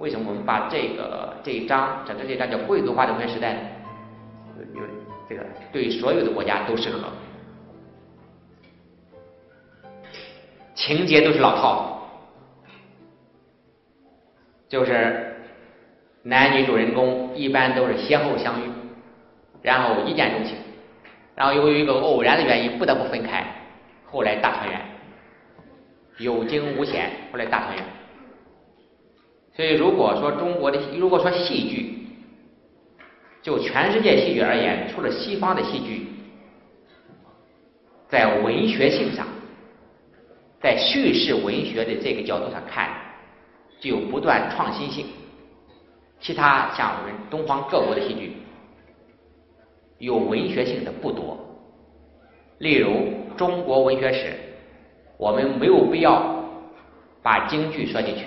为什么我们把这一章整个这一章叫贵族化的文学时代呢？有这个对所有的国家都适合，情节都是老套，就是男女主人公一般都是先后相遇，然后一见钟情，然后由于一个偶然的原因不得不分开，后来大团圆，有惊无险，后来大团圆。所以如果说戏剧，就全世界戏剧而言，除了西方的戏剧在文学性上，在叙事文学的这个角度上看具有不断创新性，其他像我们东方各国的戏剧有文学性的不多。例如中国文学史，我们没有必要把京剧说进去。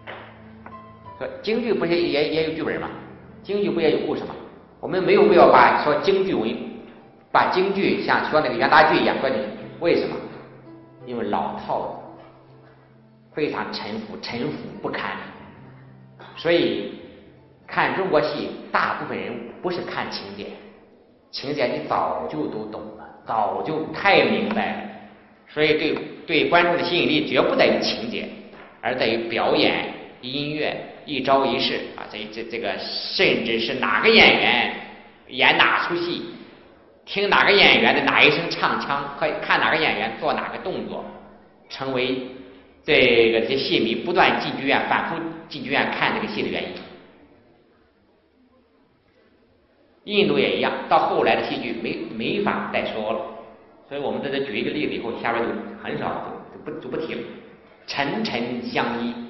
京剧不是也有剧本吗？京剧不也有故事吗？我们没有必要把京剧像说那个元大剧一样说进去。为什么？因为老套了，非常陈腐不堪。所以看中国戏，大部分人不是看情节，情节你早就都懂了，早就太明白了。所以对观众的吸引力绝不在于情节，而在于表演、音乐、一招一式啊，这个甚至是哪个演员演哪出戏，听哪个演员的哪一声唱腔，看哪个演员做哪个动作，成为这些戏迷不断进剧院、反复进剧院看这个戏的原因。印度也一样，到后来的戏剧没法再说了。所以我们在这举一个例子以后，下边就很少就不提了。沉沉相依，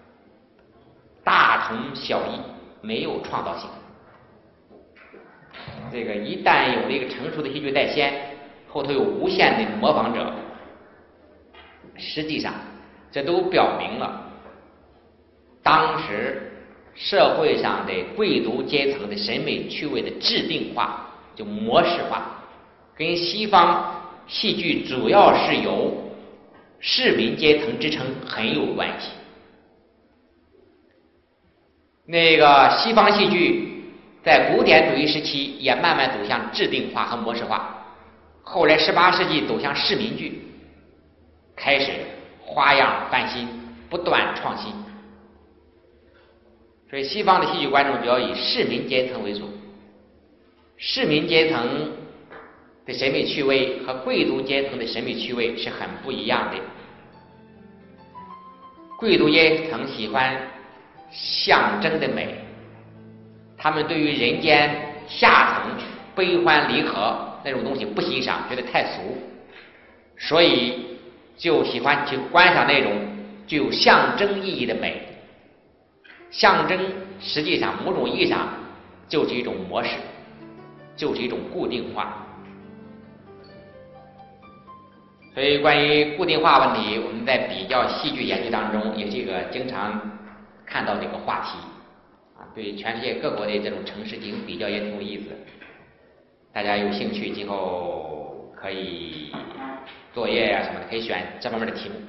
大同小异，没有创造性。这个一旦有了一个成熟的戏剧在先，后头有无限的模仿者，实际上这都表明了当时社会上的贵族阶层的审美趣味的制定化，就模式化，跟西方戏剧主要是由市民阶层支撑很有关系。那个西方戏剧在古典主义时期也慢慢走向制定化和模式化，后来18世纪走向市民剧，开始花样翻新，不断创新。所以西方的戏剧观众主要以市民阶层为主，市民阶层的审美趣味和贵族阶层的审美趣味是很不一样的。贵族阶层喜欢象征的美，他们对于人间下层悲欢离合那种东西不欣赏，觉得太俗，所以就喜欢去观赏那种具有象征意义的美。象征实际上某种意义上就是一种模式，就是一种固定化。所以关于固定化问题，我们在比较戏剧研究当中也是一个经常看到这个话题啊，对全世界各国的这种城市进行比较也挺有意思的。大家有兴趣今后可以作业啊什么的可以选这方面的题目。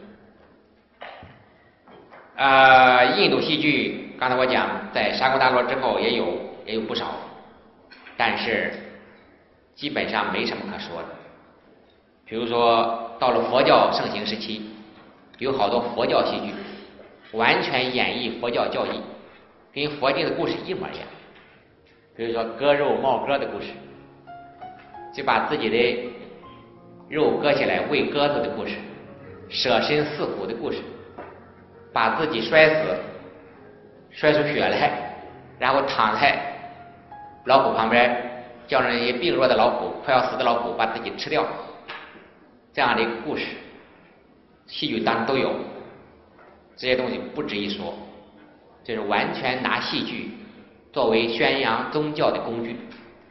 印度戏剧刚才我讲在沙锅大罗之后也有不少，但是基本上没什么可说的。比如说到了佛教盛行时期，有好多佛教戏剧完全演绎佛教教义，跟佛经的故事一模一样。比如说割肉帽鸽的故事，就把自己的肉割起来喂鸽子的故事，舍身饲虎的故事，把自己摔出血来，然后躺在老虎旁边，叫那些病弱的老虎、快要死的老虎把自己吃掉，这样的一个故事，戏剧当中都有。这些东西不值一说，这是完全拿戏剧作为宣扬宗教的工具。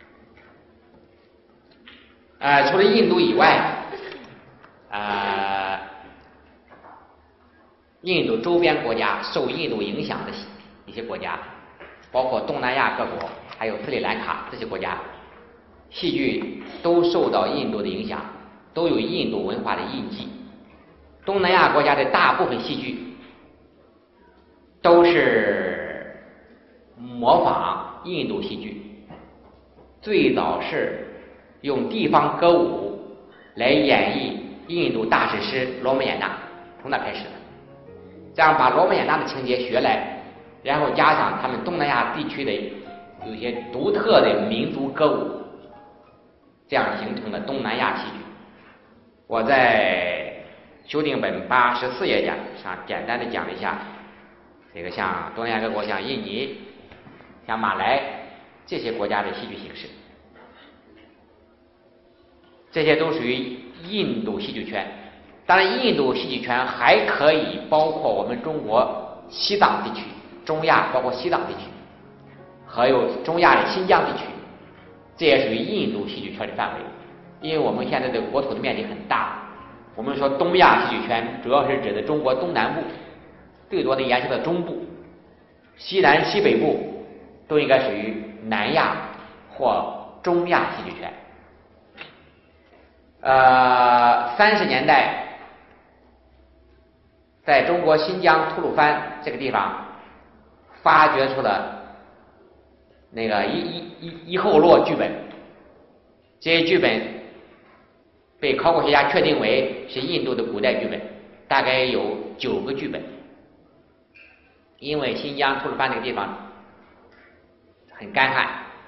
除了印度以外，印度周边国家受印度影响的一些国家，包括东南亚各国，还有斯里兰卡这些国家，戏剧都受到印度的影响，都有印度文化的印记。东南亚国家的大部分戏剧都是模仿印度戏剧，最早是用地方歌舞来演绎印度大史诗《罗摩衍那》，从那开始的。这样把罗摩衍那的情节学来，然后加上他们东南亚地区的有些独特的民族歌舞，这样形成了东南亚戏剧。我在修订本84页上简单的讲了一下这个像东南亚各国，像印尼、像马来这些国家的戏剧形式，这些都属于印度戏剧圈。当然，印度戏剧圈还可以包括我们中国西藏地区、中亚包括西藏地区，还有中亚的新疆地区，这也属于印度戏剧圈的范围。因为我们现在的国土的面积很大，我们说东亚戏剧圈主要是指的中国东南部，最多的延伸到中部，西南西北部都应该属于南亚或中亚戏剧圈。30年代在中国新疆吐鲁番这个地方发掘出了那个一后洛剧本，这些剧本被考古学家确定为是印度的古代剧本，大概有9个剧本。因为新疆吐鲁番那个地方很干旱，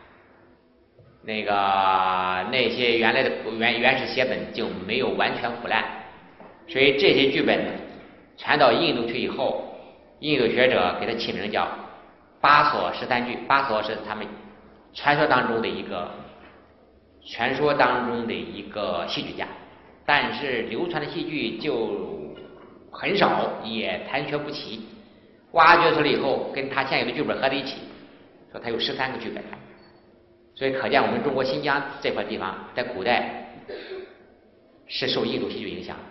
那些原来的原始写本就没有完全腐烂，所以这些剧本传到印度去以后，印度学者给它起名叫巴索13句。巴索是他们传说当中的一个戏剧家，但是流传的戏剧就很少，也残缺不齐。挖掘出来以后，跟他现有的剧本合在一起，说他有13个剧本。所以可见我们中国新疆这块地方在古代是受印度戏剧影响。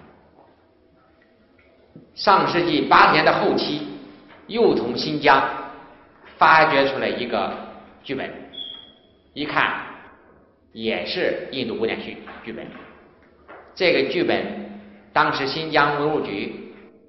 上世纪80年代后期，又从新疆发掘出来一个剧本，一看也是印度古典剧本。这个剧本当时新疆文物局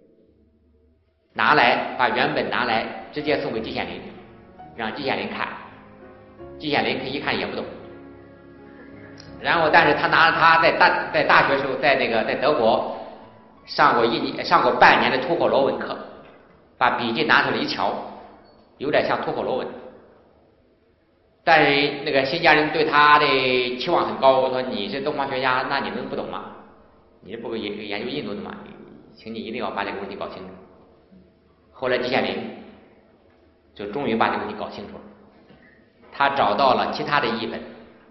把原本拿来直接送给季羡林，让季羡林看。季羡林一看也不懂，然后但是他在大学时候在德国上过半年的吐火罗文课，把笔记拿出来一瞧，有点像吐火罗文。但是那个新疆人对他的期望很高，我说你是东方学家，那你能不懂吗？你是不是研究印度的吗？请你一定要把这个问题搞清楚。后来季羡林就终于把这个问题搞清楚了，他找到了其他的译本，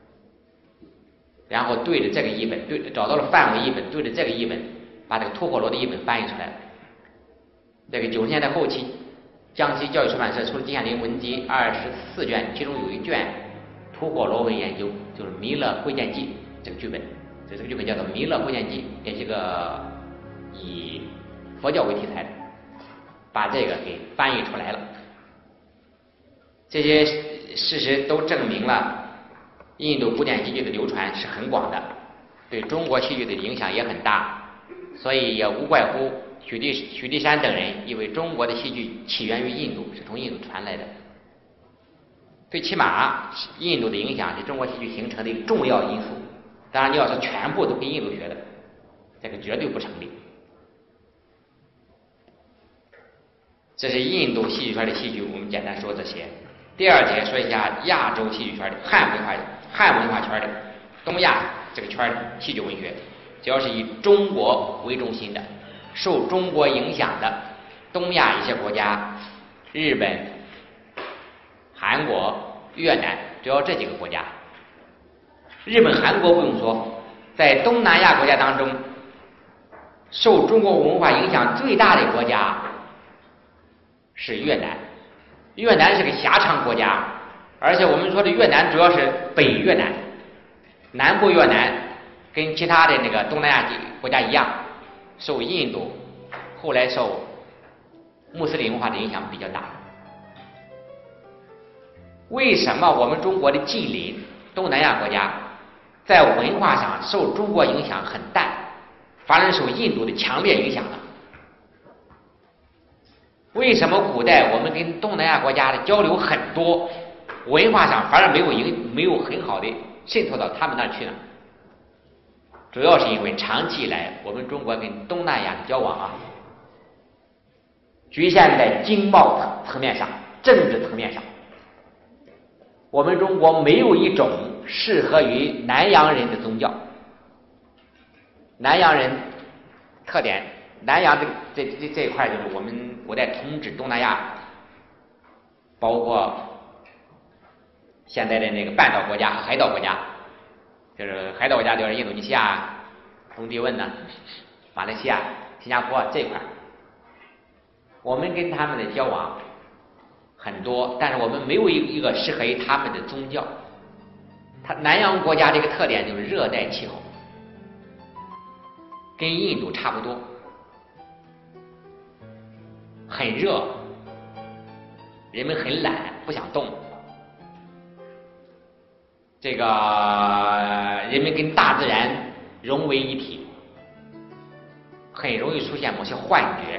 然后对着这个译本，找到了范文译本，对着这个译本，把这个吐火罗的译本翻译出来了。这个90年代后期，江西教育出版社出了季羡林文集24卷，其中有一卷吐火罗文研究，就是《弥勒会见记》这个剧本。这个剧本叫做《弥勒会见记》，也是个以佛教为题材的，把这个给翻译出来了。这些事实都证明了印度古典戏剧的流传是很广的，对中国戏剧的影响也很大，所以也无怪乎许地山等人以为中国的戏剧起源于印度，是从印度传来的。最起码印度的影响是中国戏剧形成的一个重要因素。当然你要是全部都跟印度学的，这个绝对不成立。这是印度戏剧圈的戏剧，我们简单说这些。第二节说一下亚洲戏剧圈的汉文化圈的东亚这个圈的戏剧文学，主要是以中国为中心的，受中国影响的东亚一些国家，日本、韩国、越南，主要这几个国家。日本、韩国不用说，在东南亚国家当中，受中国文化影响最大的国家是越南。越南是个狭长国家，而且我们说的越南主要是北越南，南部越南跟其他的那个东南亚国家一样，受印度后来受穆斯林文化的影响比较大。为什么我们中国的近邻东南亚国家在文化上受中国影响很淡，反而受印度的强烈影响呢？ 为什么古代我们跟东南亚国家的交流很多，文化上反而没有很好的渗透到他们那儿去呢？主要是因为长期以来我们中国跟东南亚的交往局限在经贸层面上、政治层面上。我们中国没有一种适合于南洋人的宗教。南洋人特点，南洋这一块就是我们古代统治东南亚，包括现在的那个半岛国家和海岛国家，就是海岛国家就是印度尼西亚、东帝汶呢、马来西亚、新加坡这一块。我们跟他们的交往很多，但是我们没有一个适合于他们的宗教。南洋国家这个特点就是热带气候，跟印度差不多，很热，人们很懒，不想动。这个人们跟大自然融为一体，很容易出现某些幻觉。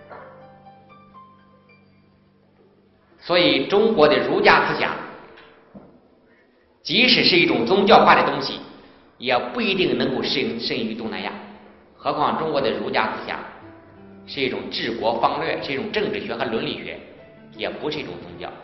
所以中国的儒家思想，即使是一种宗教化的东西，也不一定能够适应于东南亚。何况中国的儒家思想是一种治国方略，是一种政治学和伦理学，也不是一种宗教。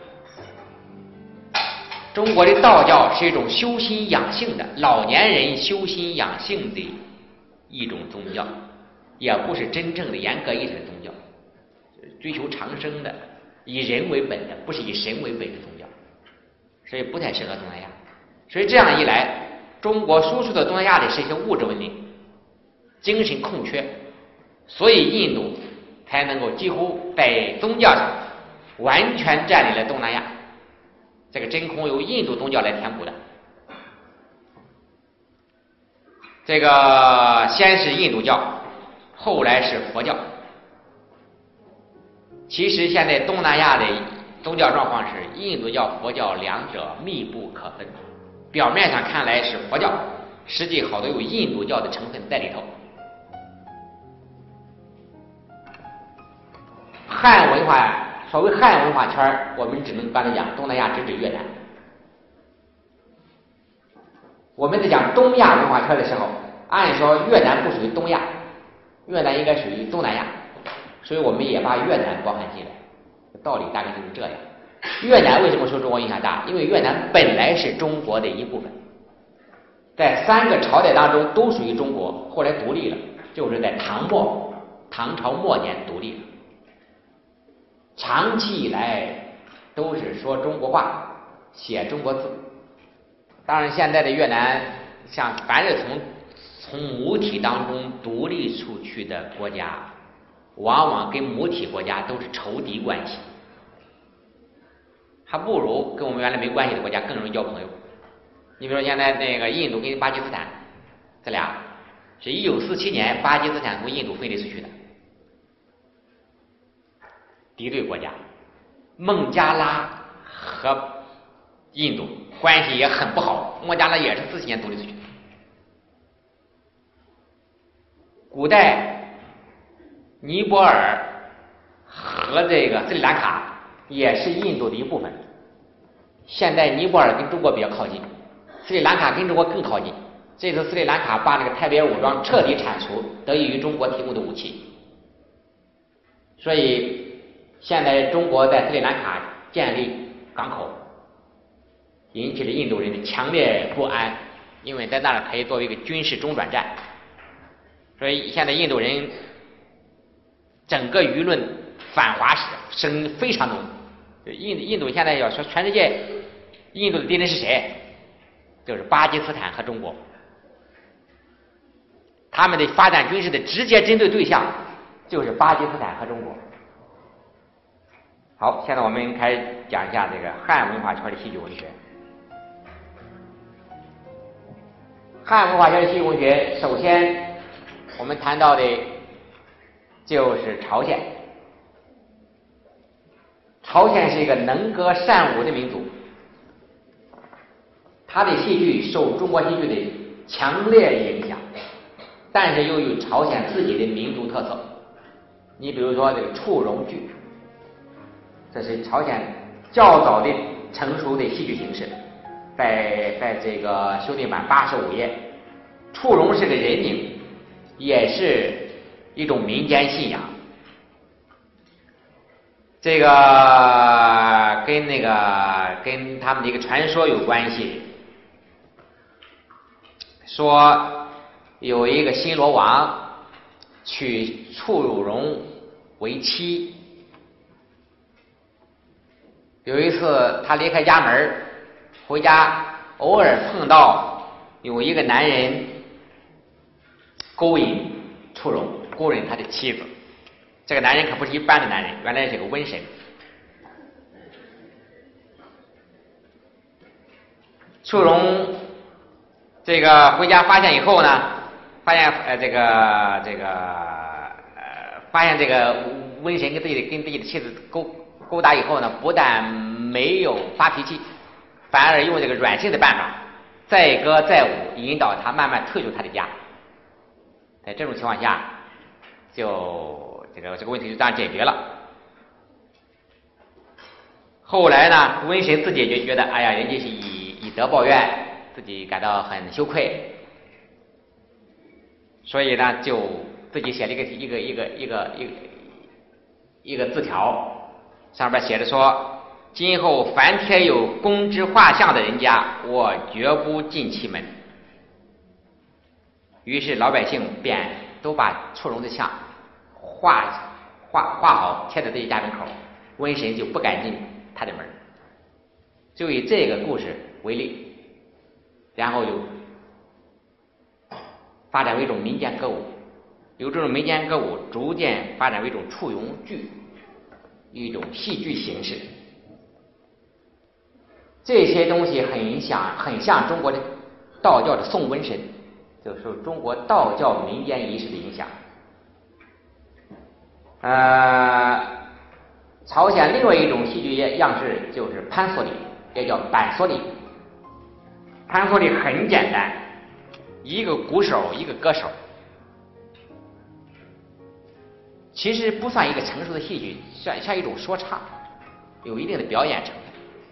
中国的道教是一种修心养性的老年人修心养性的一种宗教，也不是真正的严格意义上的宗教，追求长生的，以人为本的，不是以神为本的宗教，所以不太适合东南亚。所以这样一来，中国输出的东南亚的是一些物质文明，精神空缺，所以印度才能够几乎在宗教上完全占领了东南亚。这个真空由印度宗教来填补的。这个先是印度教，后来是佛教。其实现在东南亚的宗教状况是印度教、佛教两者密不可分。表面上看来是佛教，实际好多有印度教的成分在里头。汉文化，所谓汉文化圈，我们只能刚才讲东南亚只指越南。我们在讲东亚文化圈的时候，按说越南不属于东亚，越南应该属于东南亚，所以我们也把越南包含进来。道理大概就是这样。越南为什么受中国影响大？因为越南本来是中国的一部分，在3个朝代当中都属于中国，后来独立了，就是在唐朝末年独立了。长期以来都是说中国话，写中国字。当然现在的越南，像凡是从母体当中独立出去的国家，往往跟母体国家都是仇敌关系，还不如跟我们原来没关系的国家更容易交朋友。你比如说现在那个印度跟巴基斯坦，这俩是1947年巴基斯坦从印度分离出去的敌对国家。孟加拉和印度关系也很不好，孟加拉也是47年独立出去的。古代尼泊尔和这个斯里兰卡也是印度的一部分。现在尼泊尔跟中国比较靠近，斯里兰卡跟中国更靠近。这次斯里兰卡把那个泰别武装彻底铲除，得益于中国提供的武器。所以现在中国在斯里兰卡建立港口，引起了印度人的强烈不安，因为在那儿可以作为一个军事中转站。所以现在印度人整个舆论反华声音非常浓。印度现在要说全世界印度的敌人是谁，就是巴基斯坦和中国。他们的发展军事的直接针对对象就是巴基斯坦和中国。好，现在我们开始讲一下这个汉文化圈的戏剧文学。汉文化圈的戏剧文学，首先我们谈到的就是朝鲜。朝鲜是一个能歌善舞的民族，它的戏剧受中国戏剧的强烈影响，但是又有朝鲜自己的民族特色。你比如说这个处戎剧， 这是朝鲜较早的成熟的戏剧形式，在这个修订版85页。触龙是个人名，也是一种民间信仰。这个跟他们的一个传说有关系，说有一个新罗王娶触龙为妻。有一次他离开家门回家，偶尔碰到有一个男人勾引触龙，勾引他的妻子。这个男人可不是一般的男人，原来是个瘟神。触龙这个回家发现以后呢，发现这个瘟神跟自己的妻子勾搭以后呢，不但没有发脾气，反而用这个软性的办法，载歌载舞，引导他慢慢退出他的家。在这种情况下，就这个问题就这样解决了。后来呢，瘟神自己也觉得，哎呀，人家是以德报怨，自己感到很羞愧，所以呢，就自己写了一个字条，上面写着说：今后凡贴有公之画像的人家，我绝不进其门。于是老百姓便都把触龙的像画好，贴在自己家门口，瘟神就不敢进他的门。就以这个故事为例，然后就发展为一种民间歌舞，由这种民间歌舞逐渐发展为一种触龙剧，一种戏剧形式。这些东西很像中国的道教的送瘟神，就是受中国道教民间仪式的影响。朝鲜另外一种戏剧样式就是潘索里，也叫板索里。潘索里很简单，一个鼓手，一个歌手，其实不算一个成熟的戏剧，像一种说唱，有一定的表演成分。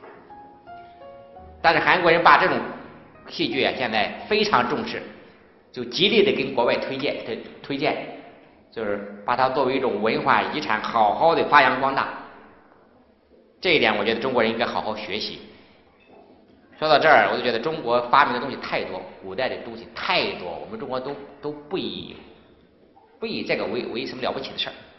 但是韩国人把这种戏剧现在非常重视，就极力的跟国外推荐，就是把它作为一种文化遗产，好好的发扬光大。这一点我觉得中国人应该好好学习。说到这儿，我就觉得中国发明的东西太多，古代的东西太多，我们中国都不以这个为什么了不起的事儿。